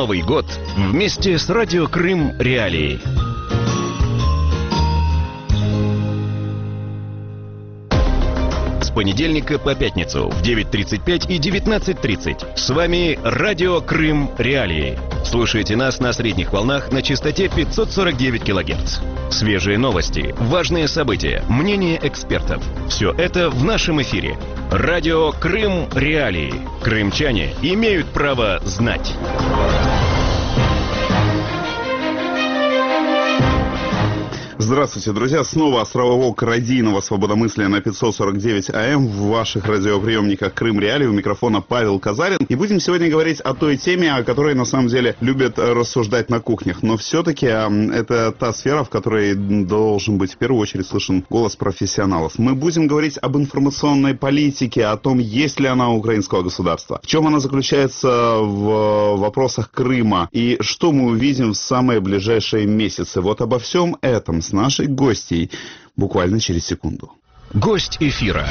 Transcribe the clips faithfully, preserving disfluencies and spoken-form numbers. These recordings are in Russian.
Новый год вместе с Радио Крым Реалии. С понедельника по пятницу в девять тридцать пять и девятнадцать тридцать. С вами Радио Крым Реалии. Слушайте нас на средних волнах на частоте пятьсот сорок девять килогерц. Свежие новости, важные события, мнения экспертов. Все это в нашем эфире. Радио Крым Реалии. Крымчане имеют право знать. Здравствуйте, друзья. Снова островок радийного свободомыслия на пятьсот сорок девять АМ в ваших радиоприемниках Крым Реалии. У микрофона Павел Казарин. И будем сегодня говорить о той теме, о которой на самом деле любят рассуждать на кухнях. Но все-таки это та сфера, в которой должен быть в первую очередь слышен голос профессионалов. Мы будем говорить об информационной политике, о том, есть ли она у украинского государства, в чем она заключается в вопросах Крыма и что мы увидим в самые ближайшие месяцы. Вот обо всем этом с нашей гостьей буквально через секунду. Гость эфира.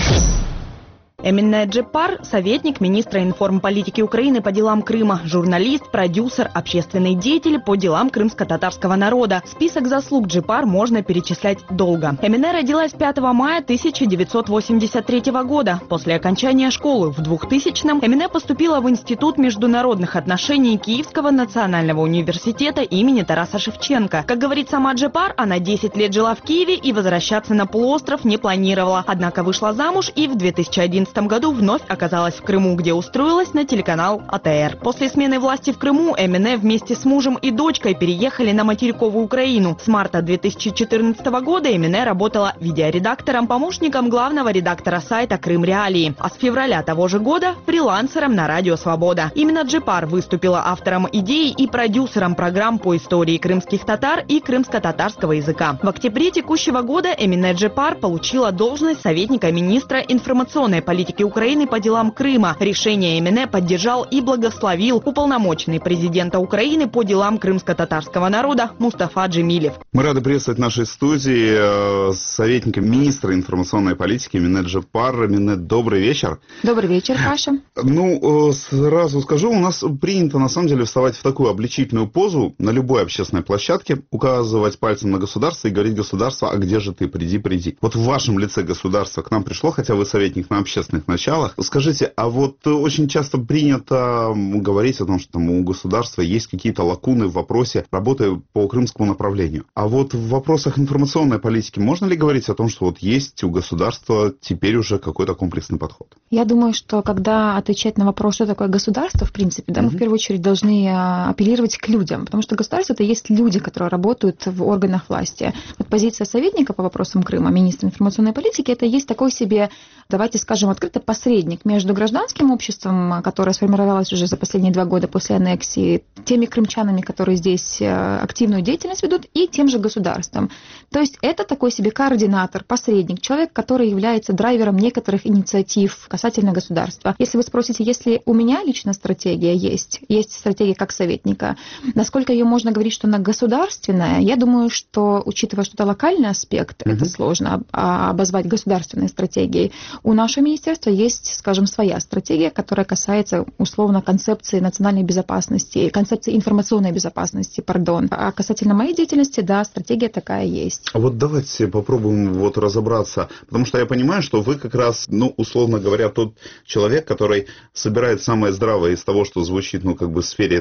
Эмине Джепар – советник министра информполитики Украины по делам Крыма, журналист, продюсер, общественный деятель по делам крымско-татарского народа. Список заслуг Джепар можно перечислять долго. Эмине родилась пятого мая тысяча девятьсот восемьдесят третьего года. После окончания школы в двухтысячном Эмине поступила в Институт международных отношений Киевского национального университета имени Тараса Шевченко. Как говорит сама Джепар, она десять лет жила в Киеве и возвращаться на полуостров не планировала. Однако вышла замуж и в две тысячи одиннадцатом году вновь оказалась в Крыму, где устроилась на телеканал А Тэ Эр. После смены власти в Крыму Эмине вместе с мужем и дочкой переехали на материковую Украину. С марта две тысячи четырнадцатого года Эмине работала видеоредактором, помощником главного редактора сайта Крым Реалии, а с февраля того же года фрилансером на Радио Свобода. Именно Джепар выступила автором идеи и продюсером программ по истории крымских татар и крымско-татарского языка. В октябре текущего года Эмине Джепар получила должность советника министра информационной политики Украины по делам Крыма. Решение Эмине поддержал и благословил уполномоченный президента Украины по делам крымско-татарского народа Мустафа Джемилев. Мы рады приветствовать в нашей студии советника министра информационной политики Эмине Джепар. Эмине, добрый вечер. Добрый вечер, Паша. Ну, сразу скажу, у нас принято на самом деле вставать в такую обличительную позу на любой общественной площадке, указывать пальцем на государство и говорить: государство, а где же ты, приди, приди. Вот в вашем лице государство к нам пришло, хотя вы советник на общественных началах. Скажите, а вот очень часто принято говорить о том, что там у государства есть какие-то лакуны в вопросе работы по крымскому направлению. А вот в вопросах информационной политики можно ли говорить о том, что вот есть у государства теперь уже какой-то комплексный подход? Я думаю, что когда отвечать на вопрос, что такое государство, в принципе, да, mm-hmm. мы в первую очередь должны апеллировать к людям, потому что государство — это есть люди, которые работают в органах власти. Вот позиция советника по вопросам Крыма, министра информационной политики, это есть такой себе, давайте скажем открыто, посредник между гражданским обществом, которое сформировалось уже за последние два года после аннексии, теми крымчанами, которые здесь активную деятельность ведут, и тем же государством. То есть это такой себе координатор, посредник, человек, который является драйвером некоторых инициатив касательно государства. Если вы спросите, если у меня лично стратегия есть, есть стратегия как советника, насколько ее можно говорить, что она государственная, я думаю, что, учитывая, что это локальный аспект, mm-hmm. это сложно обозвать государственной стратегией. У нашего министерства есть, скажем, своя стратегия, которая касается, условно, концепции национальной безопасности, концепции информационной безопасности, пардон. А касательно моей деятельности, да, стратегия такая есть. А вот давайте попробуем вот разобраться, потому что я понимаю, что вы как раз, ну, условно говоря, тот человек, который собирает самое здравое из того, что звучит, ну, как бы в сфере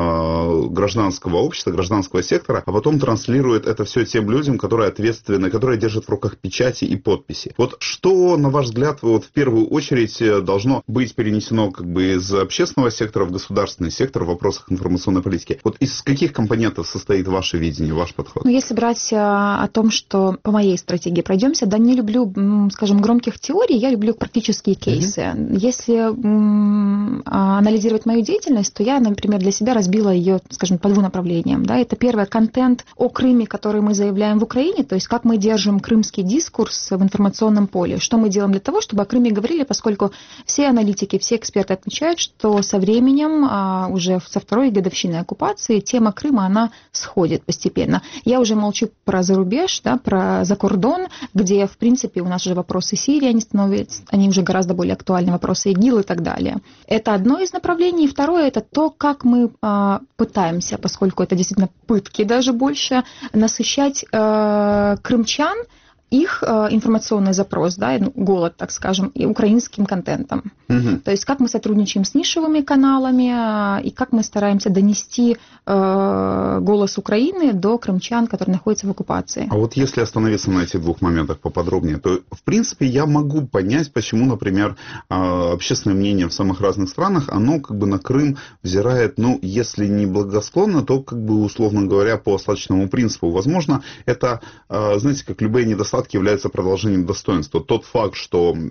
там гражданского общества, гражданского сектора, а потом транслирует это все тем людям, которые ответственны, которые держат в руках печати и подписи. Вот что, на ваш взгляд, вот в первую очередь должно быть перенесено как бы из общественного сектора в государственный сектор в вопросах информационной политики? Вот из каких компонентов состоит ваше видение, ваш подход? Ну, если брать о том, что по моей стратегии пройдемся, да, не люблю, скажем, громких теорий, я люблю практические кейсы. Mm-hmm. Если м- анализировать мою деятельность, то я, например, для себя разбила ее, скажем, по двум направлениям. Да. Это первое — контент о Крыме, который мы заявляем в Украине, то есть как мы держим крымский дискурс в информационном поле, что мы делаем для того, чтобы о Крыме говорили говорили, поскольку все аналитики, все эксперты отмечают, что со временем, уже со второй годовщиной оккупации, тема Крыма, она сходит постепенно. Я уже молчу про зарубеж, да, про закордон, где, в принципе, у нас уже вопросы Сирии, они становятся, они уже гораздо более актуальны, вопросы ИГИЛ и так далее. Это одно из направлений. И второе, это то, как мы а, пытаемся, поскольку это действительно пытки даже больше, насыщать а, крымчан, их э, информационный запрос, да, голод, так скажем, и украинским контентом. Угу. То есть как мы сотрудничаем с нишевыми каналами, э, и как мы стараемся донести э, голос Украины до крымчан, которые находятся в оккупации. А вот если остановиться на этих двух моментах поподробнее, то, в принципе, я могу понять, почему, например, э, общественное мнение в самых разных странах, оно как бы на Крым взирает, ну, если не благосклонно, то, как бы, условно говоря, по остаточному принципу. Возможно, это, э, знаете, как любые недостатки является продолжением достоинства. Тот факт, что э,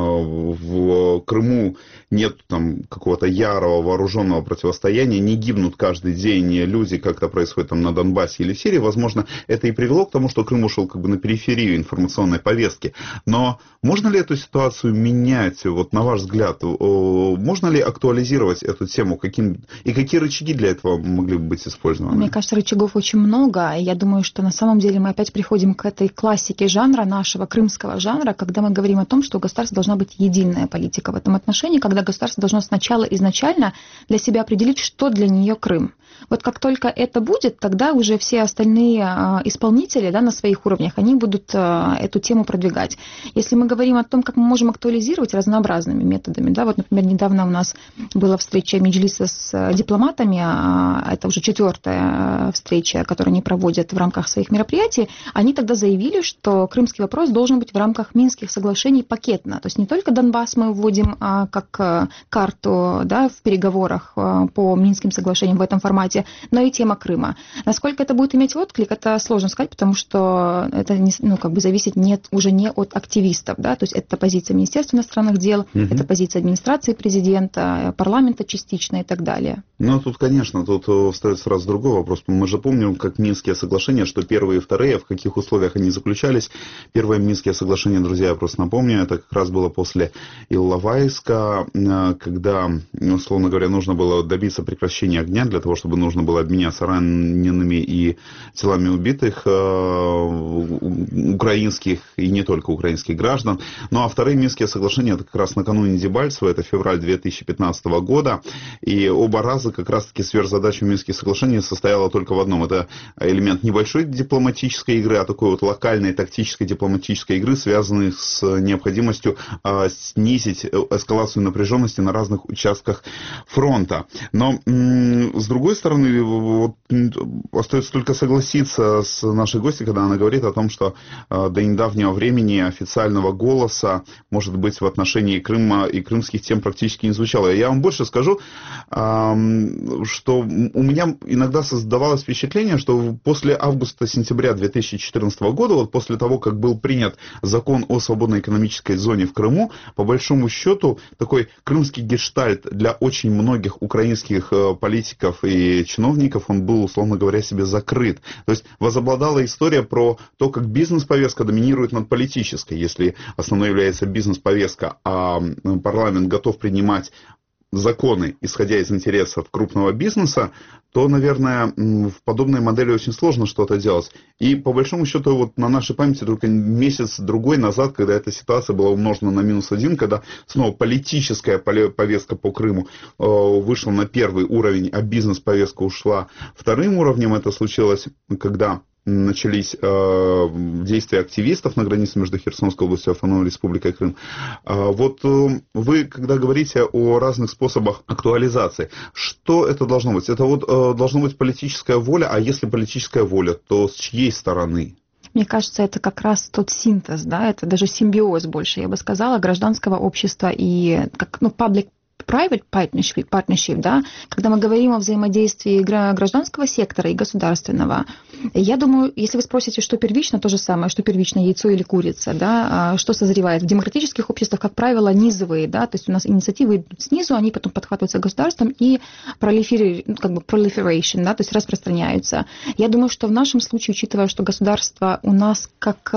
в Крыму нет там какого-то ярого вооруженного противостояния, не гибнут каждый день люди, как это происходит там на Донбассе или в Сирии, возможно, это и привело к тому, что Крым ушел как бы на периферию информационной повестки. Но можно ли эту ситуацию менять, вот на ваш взгляд, э, можно ли актуализировать эту тему, каким, и какие рычаги для этого могли бы быть использованы? Мне кажется, рычагов очень много, и я думаю, что на самом деле мы опять приходим к этой классике жанра, нашего крымского жанра, когда мы говорим о том, что у государства должна быть единая политика в этом отношении, когда государство должно сначала изначально для себя определить, что для нее Крым. Вот как только это будет, тогда уже все остальные исполнители, да, на своих уровнях, они будут эту тему продвигать. Если мы говорим о том, как мы можем актуализировать разнообразными методами, да, вот, например, недавно у нас была встреча Меджлиса с дипломатами, это уже четвертая встреча, которую они проводят в рамках своих мероприятий, они тогда заявили, что крымский вопрос должен быть в рамках Минских соглашений пакетно. То есть не только Донбасс мы вводим а, как а, карту, да, в переговорах а, по Минским соглашениям в этом формате, но и тема Крыма. Насколько это будет иметь отклик, это сложно сказать, потому что это не, ну, как бы зависит нет, уже не от активистов. Да? То есть это позиция Министерства иностранных дел, угу. это позиция администрации президента, парламента частично и так далее. Ну, тут, конечно, тут встает сразу другой вопрос. Мы же помним, как Минские соглашения, что первые и вторые, в каких условиях они заключались. Первое Минские соглашения, друзья, я просто напомню, это как раз было после Илловайска, когда, условно говоря, нужно было добиться прекращения огня для того, чтобы нужно было обменяться ранеными и телами убитых украинских и не только украинских граждан. Ну, а вторые Минские соглашения, это как раз накануне Дебальцева, это февраль две тысячи пятнадцатого года, и оба раза как раз-таки сверхзадача Минских соглашений состояла только в одном. Это элемент небольшой дипломатической игры, а такой вот локальной тактической дипломатической игры, связанной с необходимостью э, снизить эскалацию напряженности на разных участках фронта. Но м- с другой стороны, вот, остается только согласиться с нашей гостьей, когда она говорит о том, что э, до недавнего времени официального голоса, может быть, в отношении Крыма и крымских тем практически не звучало. Я вам больше скажу, э, что у меня иногда создавалось впечатление, что после августа-сентября две тысячи четырнадцатого года, вот после того, как был принят закон о свободной экономической зоне в Крыму, по большому счету, такой крымский гештальт для очень многих украинских политиков и чиновников, он был, условно говоря, себе закрыт. То есть возобладала история про то, как бизнес-повестка доминирует над политической. Если основной является бизнес-повестка, а парламент готов принимать законы, исходя из интересов крупного бизнеса, то, наверное, в подобной модели очень сложно что-то делать. И, по большому счету, вот на нашей памяти только месяц-другой назад, когда эта ситуация была умножена на минус один, когда снова политическая повестка по Крыму вышла на первый уровень, а бизнес-повестка ушла вторым уровнем, это случилось, когда начались э, действия активистов на границе между Херсонской областью и Автономной Республикой Крым. Э, вот э, вы, когда говорите о разных способах актуализации, что это должно быть? Это вот э, должна быть политическая воля, а если политическая воля, то с чьей стороны? Мне кажется, это как раз тот синтез, да, это даже симбиоз больше, я бы сказала, гражданского общества и как, ну, паблик public-private partnership, partnership, да, когда мы говорим о взаимодействии гражданского сектора и государственного, я думаю, если вы спросите, что первично, то же самое, что первично, яйцо или курица, да, что созревает. В демократических обществах, как правило, низовые, да, то есть у нас инициативы идут снизу, они потом подхватываются государством и prolifer, как бы proliferation, да, то есть распространяются. Я думаю, что в нашем случае, учитывая, что государство у нас как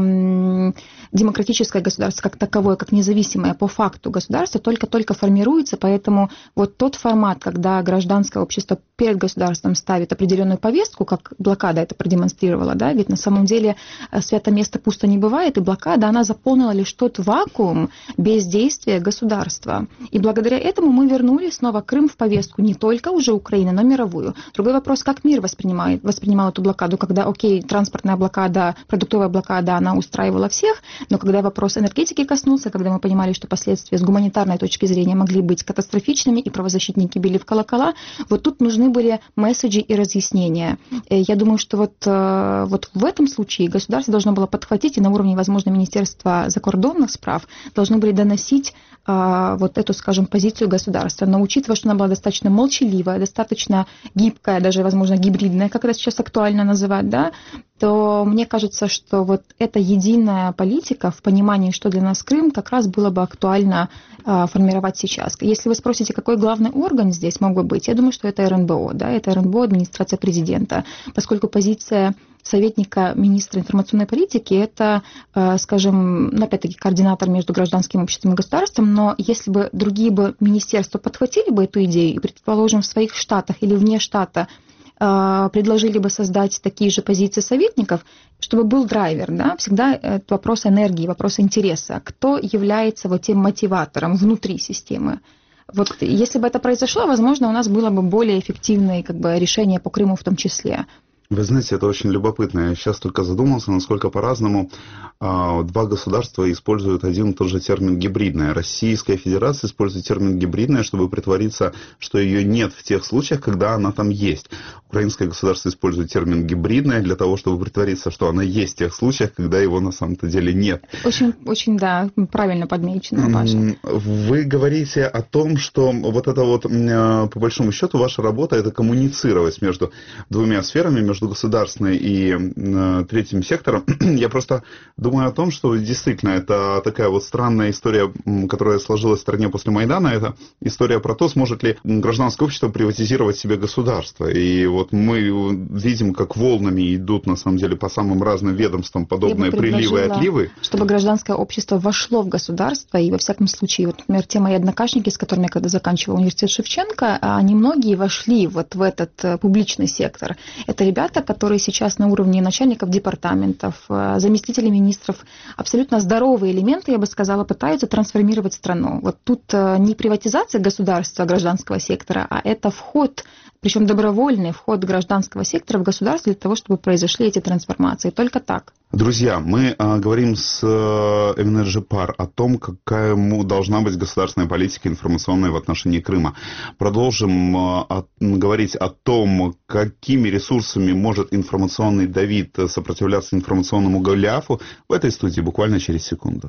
эм, демократическое государство, как таковое, как независимое по факту государство, только-только формируется, поэтому вот тот формат, когда гражданское общество перед государством ставит определенную повестку, как блокада это продемонстрировала, да, ведь на самом деле свято место пусто не бывает, и блокада, она заполнила лишь тот вакуум бездействия государства. И благодаря этому мы вернули снова Крым в повестку не только уже Украины, но мировую. Другой вопрос, как мир воспринимает, воспринимал эту блокаду, когда, окей, транспортная блокада, продуктовая блокада, она устраивала всех, но когда вопрос энергетики коснулся, когда мы понимали, что последствия с гуманитарной точки зрения могли быть катастрофичными, и правозащитники били в колокола, вот тут нужны были месседжи и разъяснения. Я думаю, что вот, вот в этом случае государство должно было подхватить и на уровне, возможно, Министерства закордонных справ должны были доносить а, вот эту, скажем, позицию государства. Но учитывая, что она была достаточно молчаливая, достаточно гибкая, даже, возможно, гибридная, как это сейчас актуально называть, да, то мне кажется, что вот эта единая политика в понимании, что для нас Крым, как раз было бы актуально а, формировать сейчас. Если вы спросите, какой главный орган здесь мог бы быть, я думаю, что это эр эн бэ о, да, это эр эн бэ о, администрация президента, поскольку позиция советника министра информационной политики, это, скажем, опять-таки, координатор между гражданским обществом и государством, но если бы другие бы министерства подхватили бы эту идею и, предположим, в своих штатах или вне штата предложили бы создать такие же позиции советников, чтобы был драйвер, да, всегда это вопрос энергии, вопрос интереса, кто является вот тем мотиватором внутри системы. Вот если бы это произошло, возможно, у нас было бы более эффективное как бы, решение по Крыму в том числе. Вы знаете, это очень любопытно. Я сейчас только задумался, насколько по-разному а, два государства используют один и тот же термин «гибридное». Российская Федерация использует термин «гибридное», чтобы притвориться, что ее нет в тех случаях, когда она там есть. Украинское государство использует термин «гибридное» для того, чтобы притвориться, что она есть в тех случаях, когда его на самом-то деле нет. Очень, очень, да, правильно подмечено, Паша. Вы говорите о том, что вот это вот, по большому счету, ваша работа – это коммуницировать между двумя сферами, между между государственной и э, третьим сектором. Я просто думаю о том, что действительно это такая вот странная история, которая сложилась в стране после Майдана. Это история про то, сможет ли гражданское общество приватизировать себе государство. И вот мы видим, как волнами идут, на самом деле, по самым разным ведомствам подобные приливы и отливы. Чтобы гражданское общество вошло в государство, и во всяком случае, вот, например, те мои однокашники, с которыми я когда заканчивала университет Шевченко, они многие вошли вот в этот публичный сектор. Это ребята, которые сейчас на уровне начальников департаментов, заместителей министров, абсолютно здоровые элементы, я бы сказала, пытаются трансформировать страну. Вот тут не приватизация государства, гражданского сектора, а это вход, причем добровольный вход гражданского сектора в государство для того, чтобы произошли эти трансформации. Только так. Друзья, мы а, говорим с эм эн джи пар о том, какая должна быть государственная политика информационная в отношении Крыма. Продолжим а, а, говорить о том, какими ресурсами может информационный Давид сопротивляться информационному Голиафу в этой студии буквально через секунду.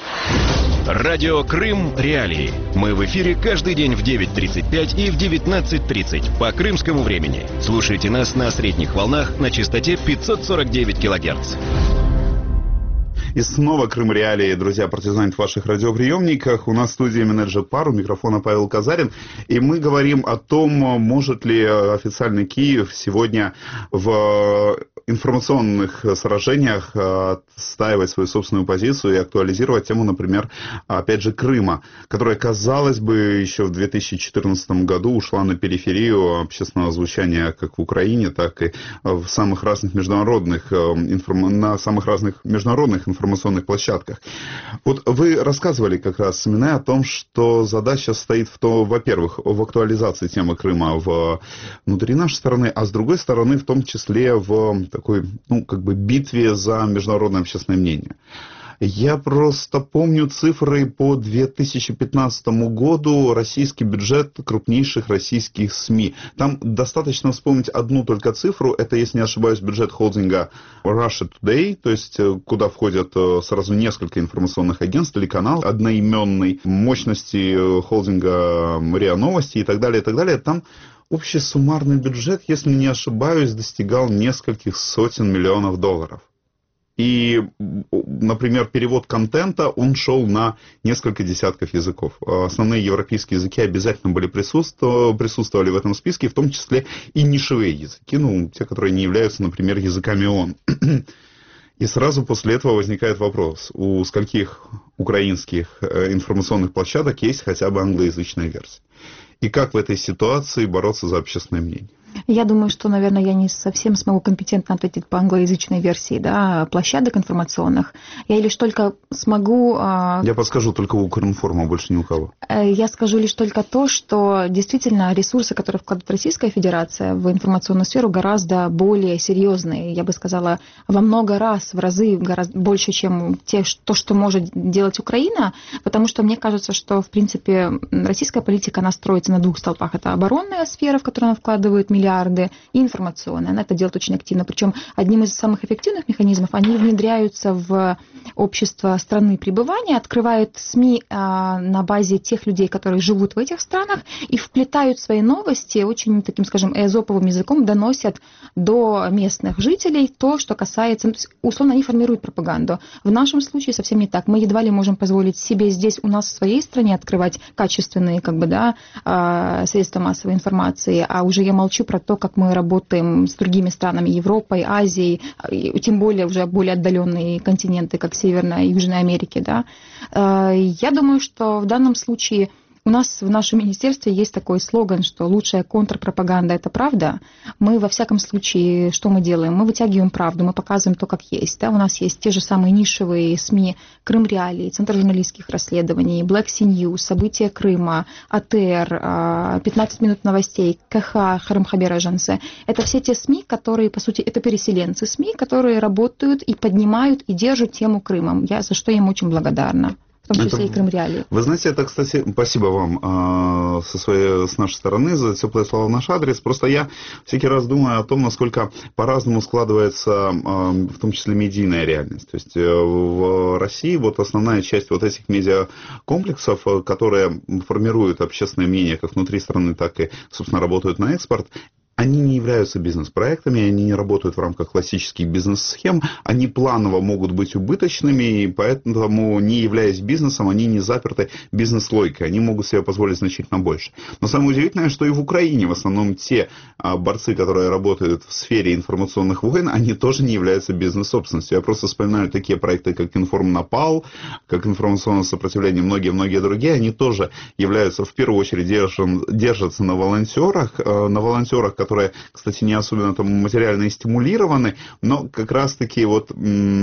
Радио Крым Реалии. Мы в эфире каждый день в девять тридцать пять и в девятнадцать тридцать по крымскому времени. Слушайте нас на средних волнах на частоте пятьсот сорок девять килогерц. И снова Крым Реалии, друзья, партизанит в ваших радиоприемниках. У нас в студии эм эн джи пар, у микрофона Павел Казарин. И мы говорим о том, может ли официальный Киев сегодня в информационных сражениях отстаивать свою собственную позицию и актуализировать тему, например, опять же, Крыма, которая, казалось бы, еще в две тысячи четырнадцатом году ушла на периферию общественного звучания как в Украине, так и в самых разных международных, на самых разных международных информационных площадках. Вот вы рассказывали как раз, Семена, о том, что задача стоит в том, во-первых, в актуализации темы Крыма в, внутри нашей страны, а с другой стороны, в том числе в такой, ну, как бы битве за международное общественное мнение. Я просто помню цифры по две тысячи пятнадцатому году, российский бюджет крупнейших российских СМИ. Там достаточно вспомнить одну только цифру, это, если не ошибаюсь, бюджет холдинга Russia Today, то есть куда входят сразу несколько информационных агентств, телеканал одноименной, мощности холдинга РИА Новости и так далее, и так далее. Там общий суммарный бюджет, если не ошибаюсь, достигал нескольких сотен миллионов долларов. И, например, перевод контента, он шел на несколько десятков языков. Основные европейские языки обязательно были присутствовали, присутствовали в этом списке, в том числе и нишевые языки, ну, те, которые не являются, например, языками ООН. И сразу после этого возникает вопрос, у скольких украинских информационных площадок есть хотя бы англоязычная версия? И как в этой ситуации бороться за общественное мнение? Я думаю, что, наверное, я не совсем смогу компетентно ответить по англоязычной версии, да, площадок информационных. Я лишь только смогу... Я подскажу, только у Укринформа, больше ни у кого. Я скажу лишь только то, что действительно ресурсы, которые вкладывает Российская Федерация в информационную сферу, гораздо более серьезные. Я бы сказала, во много раз, в разы гораздо больше, чем те, то, что может делать Украина, потому что мне кажется, что, в принципе, российская политика, она строится на двух столпах. Это оборонная сфера, в которую она вкладывает миллиарды, миллиарды, и информационная. Она это делает очень активно. Причем одним из самых эффективных механизмов, они внедряются в общество страны пребывания, открывают СМИ а, на базе тех людей, которые живут в этих странах, и вплетают свои новости, очень таким, скажем, эзоповым языком доносят до местных жителей то, что касается... Условно, они формируют пропаганду. В нашем случае совсем не так. Мы едва ли можем позволить себе здесь у нас в своей стране открывать качественные, как бы, да, средства массовой информации, а уже я молчу про то, как мы работаем с другими странами Европой, Азией, тем более уже более отдаленные континенты, как Северная и Южная Америки. Да. Я думаю, что в данном случае у нас в нашем министерстве есть такой слоган, что лучшая контрпропаганда – это правда. Мы, во всяком случае, что мы делаем? Мы вытягиваем правду, мы показываем то, как есть. Да? У нас есть те же самые нишевые СМИ «Крым Реалии», Центр журналистских расследований, Black Sea News, «События Крыма», АТР, пятнадцать минут новостей, КХ, Харам Хабер Ажансе. Это все те СМИ, которые, по сути, это переселенцы СМИ, которые работают и поднимают, и держат тему Крыма. Я за что им очень благодарна. В том числе это, и Крым Реалии. Вы знаете, это, кстати, спасибо вам э, со своей, с нашей стороны за теплые слова в наш адрес. Просто я всякий раз думаю о том, насколько по-разному складывается, э, в том числе, медийная реальность. То есть э, в России вот основная часть вот этих медиакомплексов, которые формируют общественное мнение как внутри страны, так и, собственно, работают на экспорт, они не являются бизнес-проектами, они не работают в рамках классических бизнес-схем, они планово могут быть убыточными, и поэтому, не являясь бизнесом, они не заперты бизнес-логикой, они могут себе позволить значительно больше. Но самое удивительное, что и в Украине в основном те борцы, которые работают в сфере информационных войн, они тоже не являются бизнес-собственностью. Я просто вспоминаю такие проекты, как Информнапал, как информационное сопротивление, многие-многие другие, они тоже являются, в первую очередь, держан, держатся на волонтерах, на волонтерах, которые которые, кстати, не особенно там материально и стимулированы, но как раз-таки вот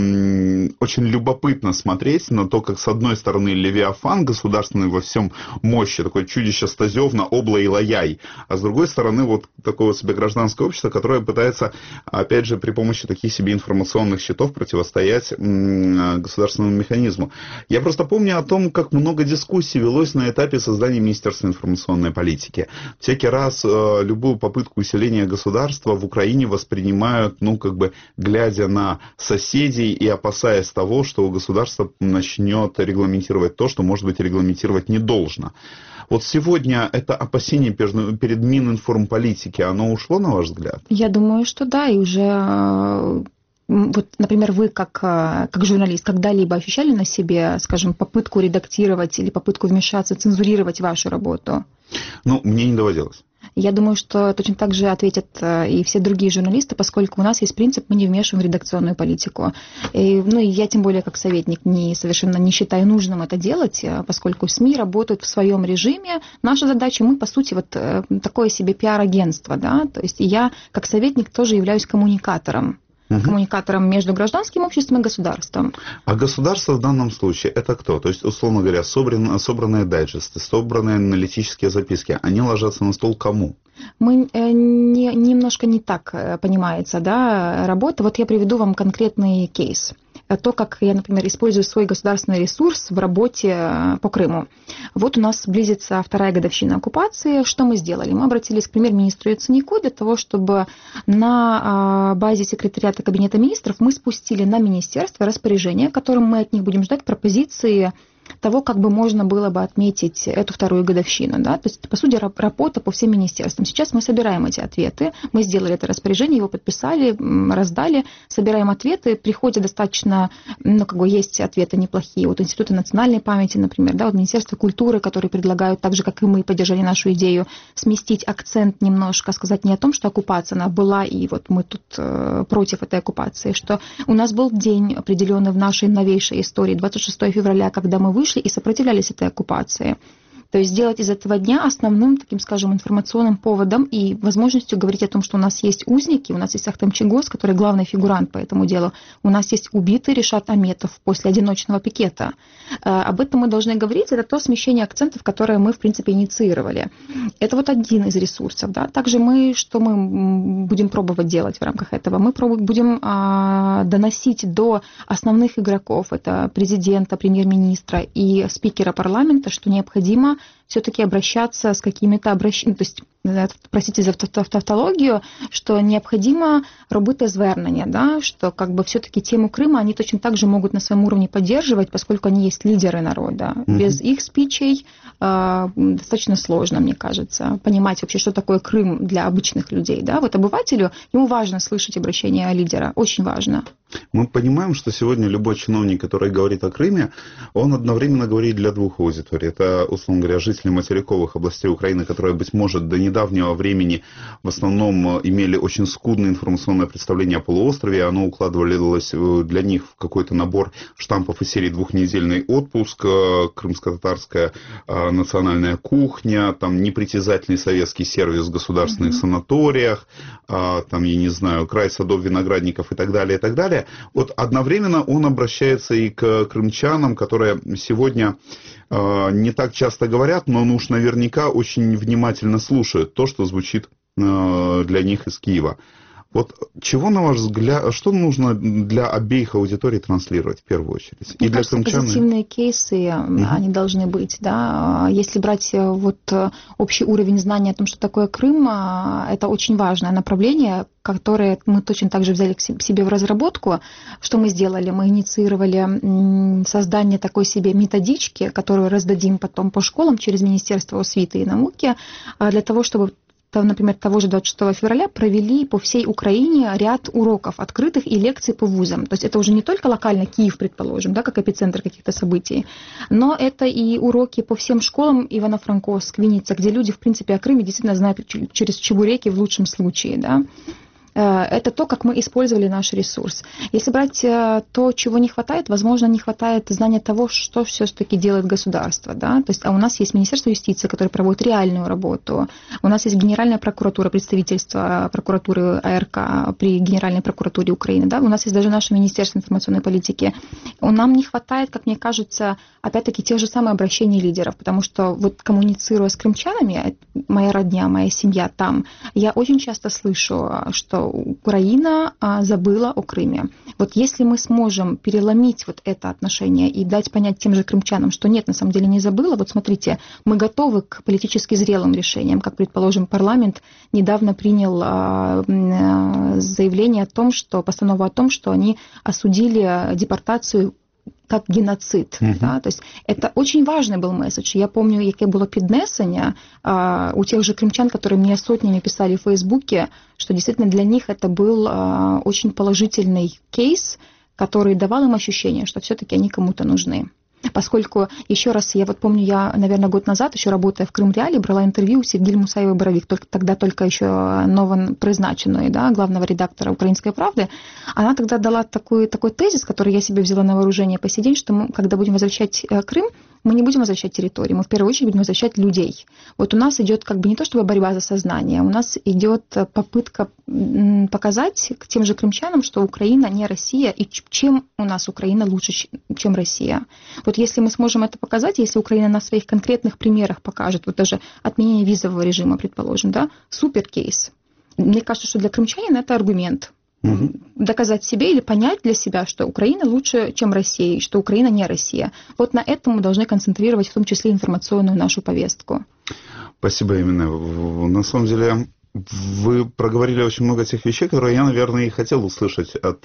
м- очень любопытно смотреть на то, как с одной стороны Левиафан государственный во всем мощи, такое чудище Стазевна, Обла и Лаяй, а с другой стороны вот такое себе гражданское общество, которое пытается, опять же, при помощи таких себе информационных щитов противостоять м- государственному механизму. Я просто помню о том, как много дискуссий велось на этапе создания Министерства информационной политики. Всякий раз э, любую попытку усиления государства в Украине воспринимают, ну, как бы, глядя на соседей и опасаясь того, что государство начнет регламентировать то, что, может быть, регламентировать не должно. Вот сегодня это опасение перед Мининформполитики, оно ушло, на ваш взгляд? Я думаю, что да, и уже... Вот, например, вы как, как журналист когда-либо ощущали на себе, скажем, попытку редактировать или попытку вмешаться, цензурировать вашу работу? Ну, мне не доводилось. Я думаю, что точно так же ответят и все другие журналисты, поскольку у нас есть принцип, мы не вмешиваем в редакционную политику. И, ну, и я тем более как советник не, совершенно не считаю нужным это делать, поскольку СМИ работают в своем режиме. Наша задача, мы, по сути, вот такое себе пиар-агентство, да, то есть я как советник тоже являюсь коммуникатором. Угу. Коммуникатором между гражданским обществом и государством. А государство в данном случае это кто? То есть, условно говоря, собран, собранные дайджесты, собранные аналитические записки, они ложатся на стол кому? Мы э, не, немножко не так понимается, да, работа. Вот я приведу вам конкретный кейс. то, как я, например, использую свой государственный ресурс в работе по Крыму. Вот у нас близится вторая годовщина оккупации. Что мы сделали? Мы обратились к премьер-министру Яценюку для того, чтобы на базе секретариата Кабинета министров мы спустили на министерство распоряжение, которым мы от них будем ждать пропозиции того, как бы можно было бы отметить эту вторую годовщину. Да? То есть, по сути, работа по всем министерствам. Сейчас мы собираем эти ответы. Мы сделали это распоряжение, его подписали, раздали, собираем ответы. Приходят достаточно, ну, как бы есть ответы неплохие. Вот Института национальной памяти, например, да, вот Министерство культуры, которые предлагают, так же, как и мы, поддержали нашу идею, сместить акцент немножко, сказать не о том, что оккупация, она была, и вот мы тут э, против этой оккупации, что у нас был день определенный в нашей новейшей истории, двадцать шестого февраля, когда мы вышли и сопротивлялись этой оккупации. То есть сделать из этого дня основным, таким, скажем, информационным поводом и возможностью говорить о том, что у нас есть узники, у нас есть Ахтем Чийгоз, который главный фигурант по этому делу, у нас есть убитый Ришат Аметов после одиночного пикета. Об этом мы должны говорить, это то смещение акцентов, которое мы, в принципе, инициировали. Это вот один из ресурсов. Да? Также мы, что мы будем пробовать делать в рамках этого? Мы будем доносить до основных игроков, это президента, премьер-министра и спикера парламента, что необходимо все-таки обращаться с какими-то обращениями, то есть, простите за тавтологію, що необходимо робити звернення, да, что как бы все-таки тему Крыма они точно так же могут на своем уровне поддерживать, поскольку они есть лидеры народа. Mm-hmm. Без их спичей э, достаточно сложно, мне кажется, понимать вообще, что такое Крым для обычных людей. Да? Вот обывателю, ему важно слышать обращение лидера, очень важно. Мы понимаем, что сегодня любой чиновник, который говорит о Крыме, он одновременно говорит для двух аудиторий. Это, условно говоря, жители материковых областей Украины, которые, быть может, до недавнего времени в основном имели очень скудное информационное представление о полуострове. Оно укладывалось для них в какой-то набор штампов из серии «Двухнедельный отпуск», «Крымско-татарская национальная кухня», там непритязательный советский сервис в государственных mm-hmm. санаториях, там, я не знаю, край садов, виноградников и так далее, и так далее. Вот одновременно он обращается и к крымчанам, которые сегодня э, не так часто говорят, но ну, уж наверняка очень внимательно слушают то, что звучит э, для них из Киева. Вот чего, на ваш взгляд, что нужно для обеих аудиторий транслировать в первую очередь? Мне и для кажется, крымчан? Позитивные кейсы, угу. они должны быть. Да? Если брать вот общий уровень знания о том, что такое Крым, это очень важное направление, которое мы точно так же взяли к себе в разработку. Что мы сделали? Мы инициировали создание такой себе методички, которую раздадим потом по школам через Министерство освиты и науки, для того, чтобы, например, того же двадцать шестого февраля провели по всей Украине ряд уроков открытых и лекций по вузам. То есть это уже не только локально Киев, предположим, да, как эпицентр каких-то событий, но это и уроки по всем школам Ивано-Франковск, Винница, где люди, в принципе, о Крыме действительно знают через чебуреки в лучшем случае, да. Это то, как мы использовали наш ресурс. Если брать то, чего не хватает, возможно, не хватает знания того, что все-таки делает государство. Да? То есть, а у нас есть Министерство юстиции, которое проводит реальную работу. У нас есть Генеральная прокуратура, представительство прокуратуры АРК при Генеральной прокуратуре Украины. Да? У нас есть даже наше Министерство информационной политики. Нам не хватает, как мне кажется, опять-таки, тех же самых обращений лидеров, потому что вот коммуницируя с крымчанами, моя родня, моя семья там, я очень часто слышу, что Украина забыла о Крыме. Вот если мы сможем переломить вот это отношение и дать понять тем же крымчанам, что нет, на самом деле не забыла, вот смотрите, мы готовы к политически зрелым решениям, как, предположим, парламент недавно принял заявление о том, что, постанову о том, что они осудили депортацию как геноцид. Uh-huh. Да? То есть это очень важный был месседж. Я помню, яке было піднесення а, у тех же крымчан, которые мне сотнями писали в Фейсбуке, что действительно для них это был а, очень положительный кейс, который давал им ощущение, что все-таки они кому-то нужны. Поскольку, еще раз, я вот помню, я, наверное, год назад, еще работая в Крым Реалии, брала интервью у Севгиль Мусаевой-Боровик, только, тогда только еще новопризначенной, да, главного редактора «Украинской правды». Она тогда дала такой, такой тезис, который я себе взяла на вооружение по сей день, что мы, когда будем возвращать Крым, мы не будем возвращать территории, мы в первую очередь будем возвращать людей. Вот у нас идет как бы не то чтобы борьба за сознание, у нас идет попытка показать к тем же крымчанам, что Украина не Россия, и чем у нас Украина лучше, чем Россия. Вот если мы сможем это показать, если Украина на своих конкретных примерах покажет, вот даже отменение визового режима, предположим, да, супер кейс. Мне кажется, что для крымчанина это аргумент. угу. доказать себе или понять для себя, что Украина лучше, чем Россия, и что Украина не Россия. Вот на этом мы должны концентрировать в том числе информационную нашу повестку. Спасибо, именно. На самом деле, вы проговорили очень много тех вещей, которые я, наверное, и хотел услышать от,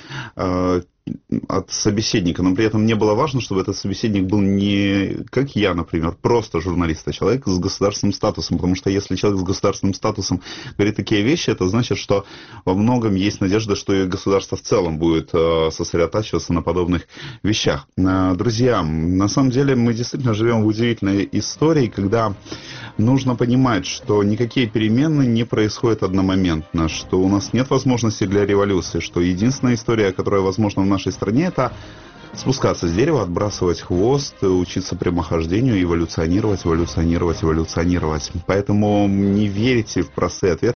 от собеседника, но при этом мне было важно, чтобы этот собеседник был не, как я, например, просто журналист, а человек с государственным статусом, потому что если человек с государственным статусом говорит такие вещи, это значит, что во многом есть надежда, что и государство в целом будет сосредотачиваться на подобных вещах. Друзья, на самом деле мы действительно живем в удивительной истории, когда нужно понимать, что никакие перемены не происходят одномоментно, что у нас нет возможности для революции, что единственная история, которая возможна в нашей стране, это спускаться с дерева, отбрасывать хвост, учиться прямохождению, эволюционировать, эволюционировать, эволюционировать. Поэтому не верьте в простые ответы.